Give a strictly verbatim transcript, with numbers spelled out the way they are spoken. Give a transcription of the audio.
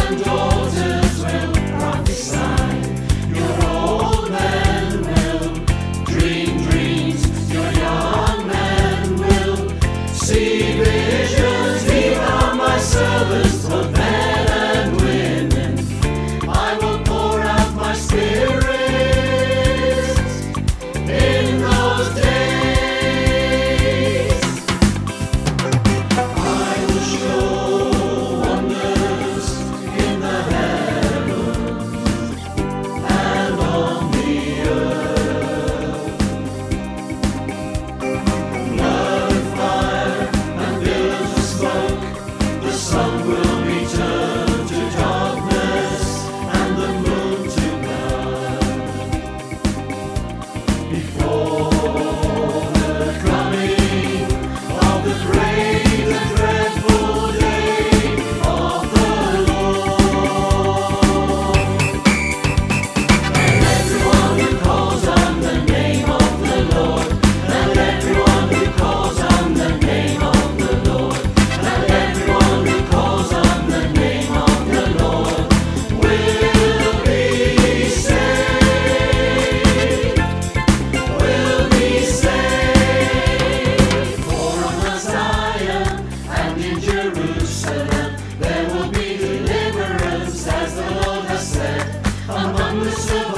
and daughters will prophesy. Your old men will dream dreams. Your young men will see visions. These are my servants, both men and women. I will pour out my spirit in those days. I will show wonders in the heavens and on the earth. Blood and fire and billows of smoke. The sun will be turned to darkness and the moon to blood. Before the coming of the great and dreadful day of the Lord. And everyone who calls on the name of the Lord, and everyone who calls on the name of the Lord, and everyone who calls on the name of the Lord will be saved, will be saved. For on Mount Zion and in Jerusalem there will be deliverance, as the Lord has said, among the